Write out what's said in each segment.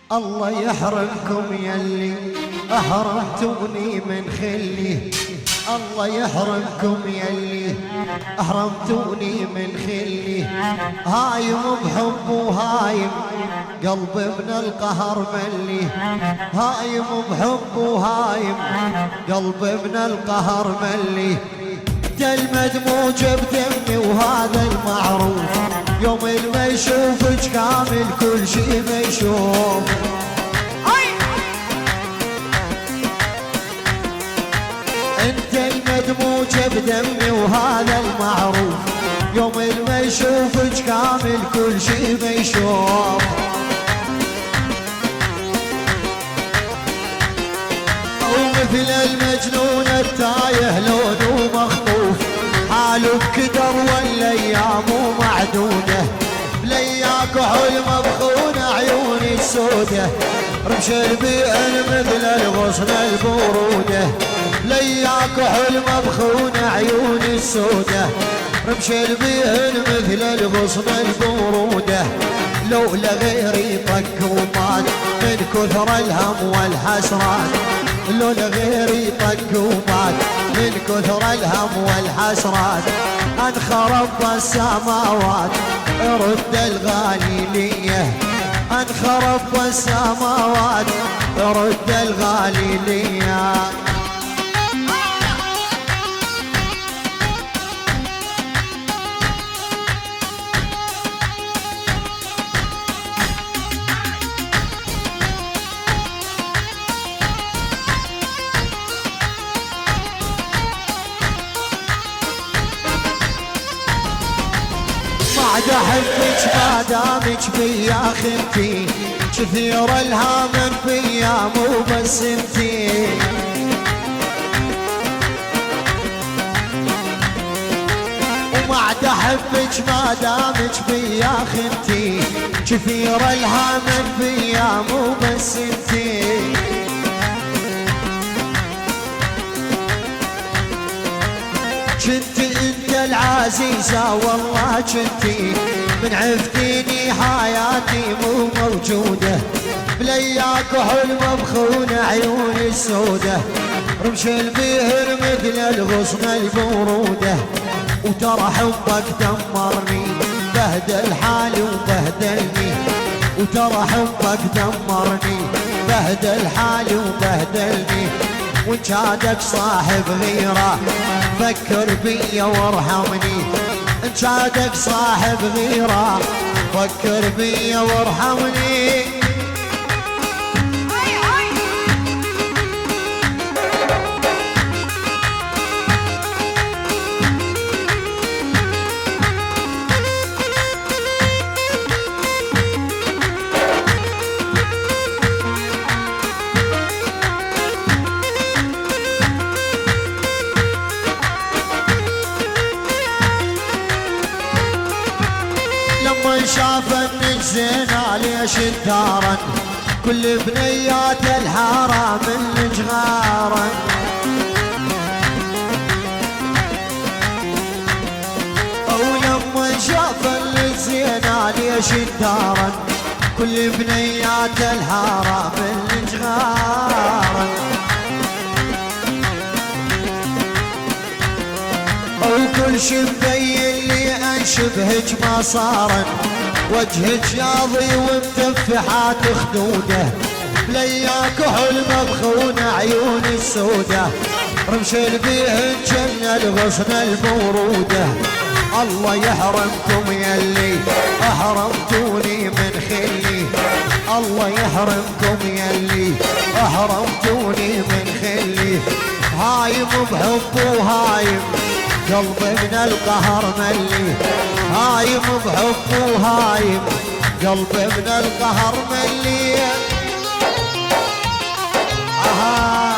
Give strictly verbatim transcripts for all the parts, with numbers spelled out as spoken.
الله يحرمكم يلي أحرمتوني من خلي، الله يحرمكم يلي أحرمتوني من خلي. هايم بحب وهايم قلب ابن القهر ملي، هايم بحب وهايم قلب ابن القهر ملي. المدموج بدمي وهذا المعروف، يوم ما يشوفك كامل كل شي ما يشوف. انت المدموج بدمي وهذا المعروف، يوم ما يشوفك كامل كل شي ما يشوف. ومثل المجنون التايه لونه مخطوف، حاله بكدر والايام معدوده. بلياك وحلم بخون عيوني السوده، رمش البيئن مثل الغصن البروده. لياك وحلم بخون عيوني السوده، رمش البيئن مثل الغصن البروده. لولا غيري طق ومات من كثر الهم والحسرات، لولا غيري طق ومات من كثر الهم والحسرات. انخرب السماوات رد الغالي ليه، انخرب السماوات رد الغالي ليه. بعد احبك ما دامك فيا خنتي، كثير الهام فيا مو بس انتي. وبعد احبك ما دامك فيا خنتي، كثير الهام فيا مو بس انتي. كنت انت العزيزة والله كنتي، من عفتيني حياتي مو موجودة. بلياك وحلم بخون عيوني السودة، رمش البيهر مثل الغصن البرودة. وترى حبك دمرني بهدل حالي وبهدلني، وترى حبك دمرني بهدل حالي وبهدلني. وان كادك صاحب غيرة فكر بيا وارحمني، ان كادك صاحب غيرة فكر بيا وارحمني. شاف انك زينة ليش الدارن، كل بنيات الحارة منك غارن. ولما شاف انك زينة ليش الدارن، كل بنيات الحارة منك غارن. وكل شي مبين لي انشبهك ما صارن، وجهك شاضي ومتفحات خدوده. بلياك وحلم بخون عيوني السوده، رمش البيهن جن الغصن البروده. الله يحرمكم يلي احرمتوني من خلي، الله يحرمكم يلي احرمتوني من خلي. هايم بحب وهايم قلب من القهر ملي، هايم بحب وهايم قلب من القهر ملي. آها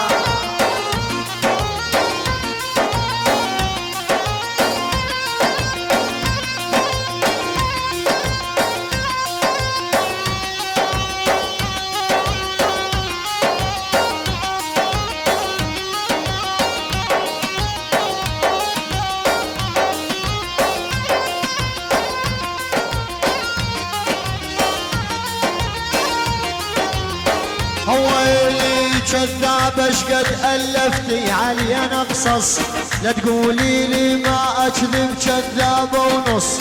ويلي كذاب اشقد الفتي علينا قصص، لا تقولي لي ما اكذب كذابه ونص.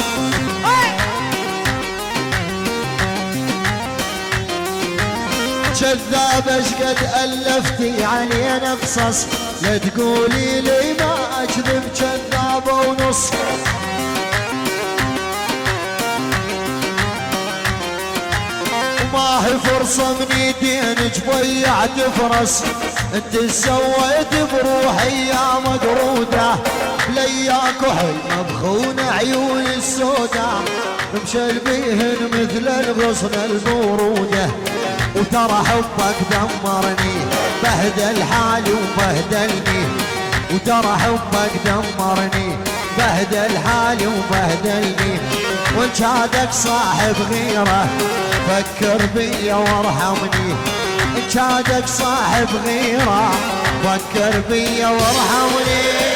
كذاب اشقد الفتي علينا قصص، لا تقولي لي ما اكذب كذابه ونص. ما هي فرصة من يدينك ضيعت فرص، انت سويت بروحي يا مقرودة، لياك وحلم بخون عيون السودا، مشل بيهن مثل الغصن البرودة. وترى حبك دمرني بهدل حالي وبهدلني، وترى حبك دمرني بهدل حالي وبهدلني. وان كادك صاحب غيره فكر بيا وارحمني، ان كادك صاحب غيره فكر بيا وارحمني.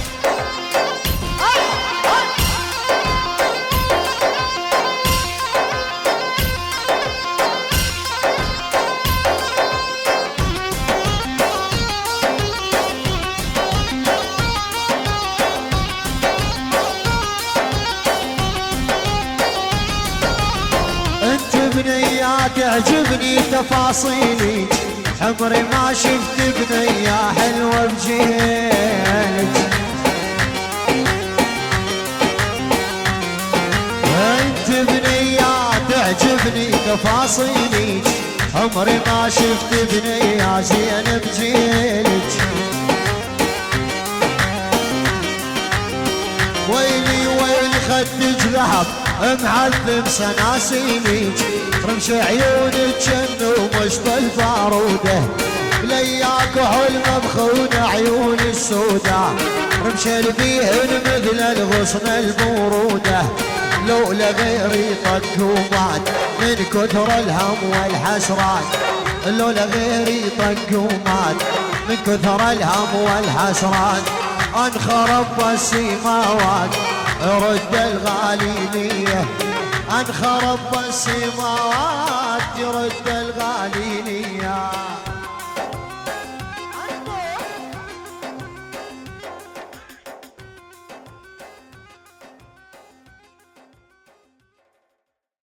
تعجبني تفاصيلك، عمري ما شفت بنية حلوة بجيلك. انت بنية تعجبني تفاصيلك، عمري ما شفت بنية زين بجيلك. ويلي ويلي خدك ذهب معذب سناسينك، رمش عيونك جن ومشط البارودة، لياك وحلم بخون عيون السودا، رمش البيهن مثل الغصن البرودة. لولا غيري طق ومات من كثر الهم والحسرات، لولا غيري طق ومات من كثر الهم والحسرات. انخرب السماوات رد الغالي ليه، انخرب السماوات يرد